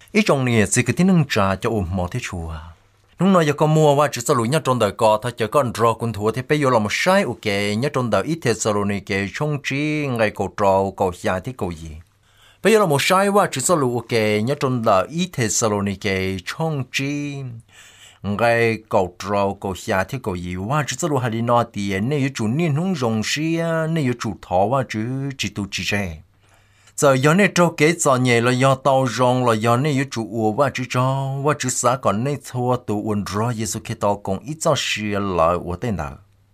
ít trong này chỉ cái tiếng nâng trà cho ôm mỏ thế chùa lúc nào giờ có mua qua chỉ sau lũ nhớ trong đời có thôi chờ con rò quân thua thì bây giờ là một sai ok nhớ trong đời ít thế sau lũ này cái trong trí ngày cầu trò cầu xa thì cầu gì bây giờ là một sai qua chỉ sau lũ ok nhớ trong đời ít thế sau lũ này cái trong trí ngày cầu trò cầu xa thì cầu gì qua chỉ sau lũ hay đi nói tiền này chủ niên không rong xia này chủ thọ qua chỉ tu chỉ trẻ giờ giờ này trâu kế giờ nhẹ là giờ tàu rong là giờ này chủ ua và chữ xã còn này thua tụ uốn rồi Giêsu Kitô cũng ít cho xia lại ua tên nào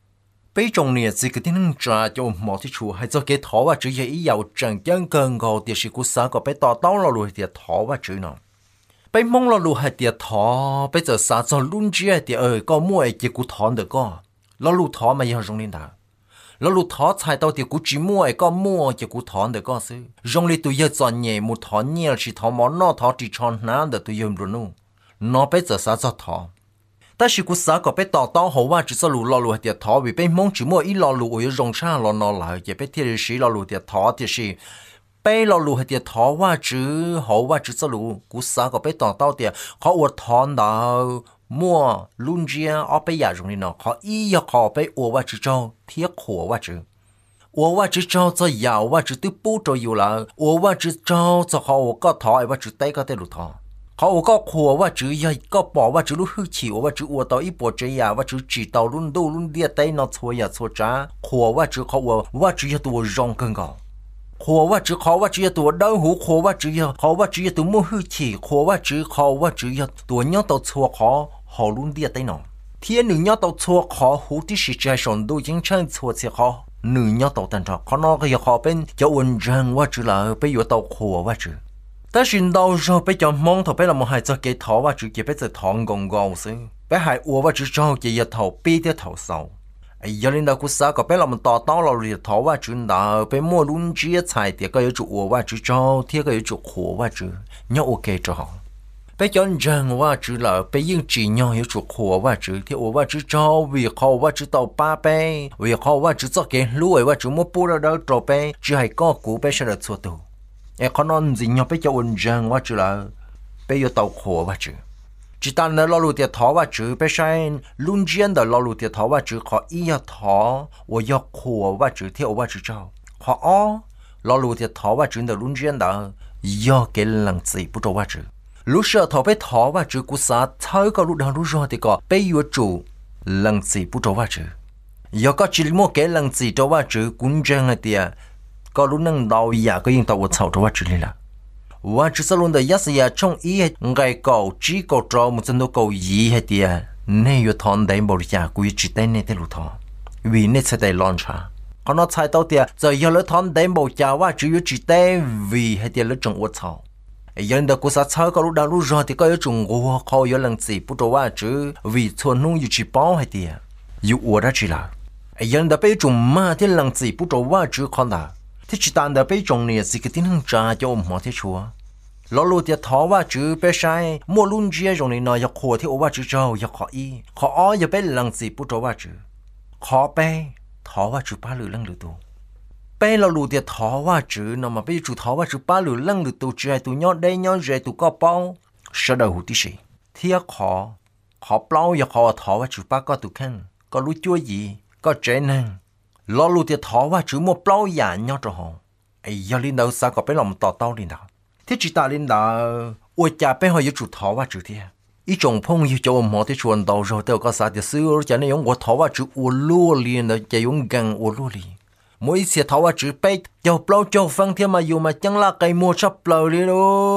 bây trong này chỉ cái tiếng trả cho một cái chủ hay cho cái thọ và chữ ý giàu chẳng chân cơn gò thì sự của xã có bây tao tao là lùi thì thọ và chữ nào bây mong là lùi hay thì thọ bây giờ xã cho luôn chia thì có mua cái của thọ được có là lùi thọ mà giờ trong này nàoแล้วลูกท้อชายตัวเดียวกูจีมัวก็มัวจะกูถอนเด็กก็ซื้อรงลีตัวเยอะจอนเนี่ยมุถอนเนี่ยสิถอนมอนอถอนจีชอนน้ำเด็กตัวเยอะรู้นู่นอไปจะสาจะถอแต่สิกูสาก็ไปต่อต้อหัวว่าจะสลุลอลูเดียถอวิไปมองจีมัวอีลอลูอยู่รงชาลอนอหลายจะไปเที่ยวสิลอลูเดียถอที่สิไปลอลูเดียถอว่าจื้อหัวว่าจะสลุกูสาก็ไปต่อต้อเดียเขาอวดถอนดาวมัวลุนเจียเอาไปอยากตรงนี้เนาะเขาอีอยากขอไปอวดว่าจะเจ้าเทียขวว่าจื้อ我ว่าจะเจ้าจะยาวว่าจะตื้อปูจะอยู่ละ我ว่าจะเจ้าจะเขาก็ถอยว่าจะเตะก็เตะลุทอเขาก็ขัวว่าจะยัยก็บอกว่าจะรู้หื้อฉีว่าจะอวดต่ออีปวดใจยาว่าจะจีต่อรุ่นดูรุ่นเดียเตะนอชัวยาชัวจ้าขัวว่าจะเขาว่าจะยัตัวรองกันก่อนขัวว่าจะเขาว่าจะยัตัวเดินหูขัวว่าจะยัเขาว่าจะยัตัวมือหื้อฉีขัวว่าจะเขาว่าจะยัตัวเนาะตัวชัวขอหอรุ่นเดียเตะนอเทียนหนึ่งเนาะตัวชัวขอหูที่สิใจสนดูยิ่งเชิงชัวเสียขอnữ nhau tàu tàn trọเขาnói cái họ bên cho ôn rằngว่าจะlà bây giờ tàu khổว่าจะแต่สิ่งเราเราไปจะมองถอไปเราไม่ให้จะเกิดถอว่าจะเก็บไปจะทองกงกงซึ่งไปหายว่าจะเจ้าจะยัดถอปีเดียวถอเสาไอ้ยันเรากุศลก็ไปเรามันต่อต้านเราเลยถอว่าจะเราไปมั่วลุ้นเจี๊ยใส่เดียวก็有主ว่าจะเจ้าเที่ยก็有主ขอว่าจะเนี่ยโอเคจ้ะไปจนจังว่าจือเหล่าไปยิ่งจีนยังอยู่จุกหัวว่าจือที่ว่าจือเจ้าวิเขาว่าจือต่อป้าไปวิเขาว่าจือจะเก่งรู้ว่าจือมั่วปูเราเดินต่อไปจือให้ก็กูไปเฉลิมตัวตัวไอ้คนนั้นจริงยังไปจนจังว่าจือเหล่าไปอยู่ต่อหัวว่าจือจีตอนนั้นเราลูเดียท้อว่าจือไปใช้ลุ่นเจียนเดเราลูเดียท้อว่าจือขออียท้อว่ายกหัวว่าจือที่ว่าจือเจ้าขออ้อเราลูเดียท้อว่าจือเดลุ่นเจียนเดยกเกลังสีปุตตว่าจือlúc sợ thọไปถอว่าจือกุศลเท่าก็รู้ดาวรู้รอที่ก็ไปอยู่จู่ลังสีผู้ตัวว่าจือยก็จิลโมเกลังสีตัวว่าจือกุญแจงเดียก็รู้นั่งดาวอยากก็ยิ่งตัวว่าเท่าตัวว่าจือเลยล่ะว่าจือสลุนเดียสยาช่องอีไงก็จีก็จอมุจนตัวก็ยีให้เดียเนี่ยอยู่ทอนได้บริจาคกุยจิตได้เนี่ยได้รู้ทอวีเนี่ยจะได้ลอนชาเขาnói sai tao tia giờ giờ lấy thon đem bầu tràว่าจืออยู่จิตได้วีให้เดียแล้วจงอวดเท่ายันเด็กกุศลเช้าก็รู้ดาวรู้รอที่ก็ยังจงวัวเขาอยู่หลังสีปุตตว่าจือวิชวนนุ่งอยู่จีป้อให้เดียอยู่อวดจีละยันเด็กไปจงมาที่หลังสีปุตตว่าจือคนละที่จีตันเด็กไปจงเนี่ยสิกที่นั่งจ่าจะอมหัวที่ชัวแล้วรู้ที่ท้อว่าจือไปใช้มัวลุ่นเจียจงเนี่ยนอยากขวที่อว่าจือเจ้าอยากขออีขออ้ออย่าไปหลังสีปุตตว่าจือขอไปท้อว่าจือป้าหรือหลังหรือตัวไปเราลูเดียท้อว่าจื้อนอมาไปจู่ท้อว่าจื้อป้าหรือลังหรือตัวเจตัวยอดได้ยอดเจตัวก็เป้าเสดหูที่สิเที่ยขอเปล่าอย่าขอท้อว่าจื้อป้าก็ตุขันก็รู้จั่วยีก็เจนังเราลูเดียท้อว่าจื้อมัวเปล่าหยาญยอดจะหงไอ้ยาลินดาวซาก็ไปลำต่อเต้าลินดาวที่จิตาลินดาวอวยจ่าไปหอยจู่ท้อว่าจื้อเที่ยอีจงพงอยู่จะอมหัวที่ชวนดาวเราเต้าก็สาจะซื้อจะในยงวัวท้อว่าจื้ออวลู่ลีนจะยงกังอวลู่ลีmỗi xe tháo qua chữ bay châu plau châu phăng thêm mà dù mà chẳng là cây mua sắp lờ đi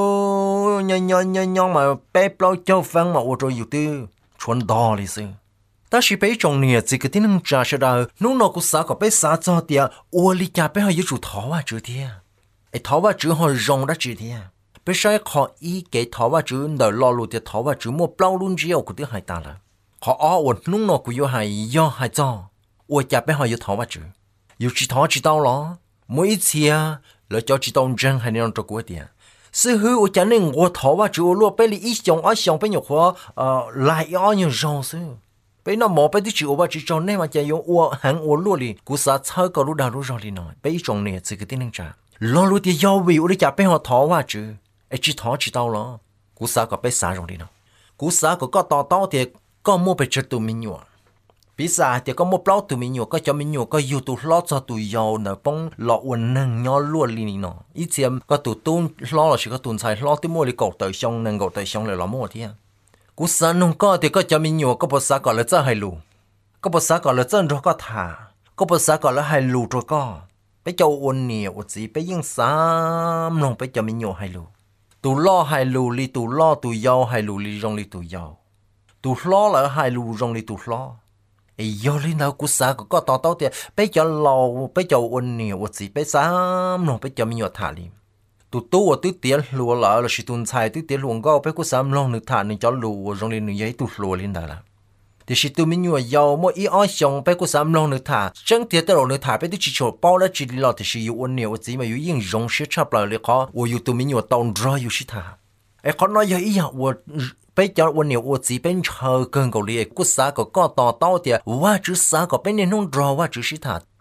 đâu nhon mà bay plau châu phăng mà ô tô dù tư chuẩn đỏ đi sư ta chỉ bay trong nhà chỉ cái tiếng trà sẽ đào lúc nào cũng xả có bay xả cho tiệt ô li cha bay hơi yêu chủ tháo qua chữ tiệt ai tháo qua chữ họ rong đã chữ tiệt bay sai họ ý cái tháo qua chữ đợi lo lụt tiệt tháo qua chữ mua plau luôn chiều của tiếng hai ta là họ ổn lúc nào cũng yêu hai do hai cho ô cha bay hơi yêu tháo qua chữ有几套知道了，每一次啊，来叫知道真还能做过点。是后我讲的我头啊，就落被你一想啊想被你话来啊你绕是，被那毛被的就我知道那嘛就用我喊我落里，古啥草个路道路绕里呢，被一种呢这个的能着，老路的腰围我的家被我头啊就，哎知道了， cú xã có bé xã rồi đi nó cú xã có to thì có mua bé chơi tụi mình nhọ bí xã thì có mua plau tụi mình nhọ có cho mình nhọ có yêu tụi lo cho tụi giàu nè bông lọ uốn nâng nhỏ luôn đi nó ít xem có tụi tôn lo là chỉ có tụi xài lo tới mua đi cầu tới xong nâng cầu tới xong lại lo mua thế cú xã nông có thì có cho mình nhọ có bộ xã có là cho hay lù có bộ xã có là chân rồi có thả có bộ xã có là hay lù rồi có bé cho uốn nhiều chỉ bé yên xám nông bé cho mình nhọ hay lù tụi lo hay lù li tụi lo tụi giàu hay lù li rong li tụi giàu tụi lo là hay lù rong li tụi lo ấy do li nào cú xã có to thì bé cho lò bé cho uốn nhiều chỉ bé xám nông bé cho mình nhọ thả li tụi tu ở tụi tiền lùa là chỉ tuần xài tụi tiền luồng cao bé cú xám nông nước thả nên cho lùa rong li nước giấy tụi lùa lên đó là thì chỉ tụi mình nhua giàu mỗi ý ai xong bé có sắm lòng nước thả chẳng thiệt đâu nước thả bé tụi chỉ cho bao lá chỉ lo thì chỉ yêu nhiều chỉ mà yêu yên rong sẽ chấp lạiเลยkhó我有 tụi mình nhua tao rồi yêu thả ai khó nói vậy à 我 bé cho 我nhiều 我只边chờ cơn cầu liệt có xã có to thì 我只xã có bên nên không rồi 我只是thả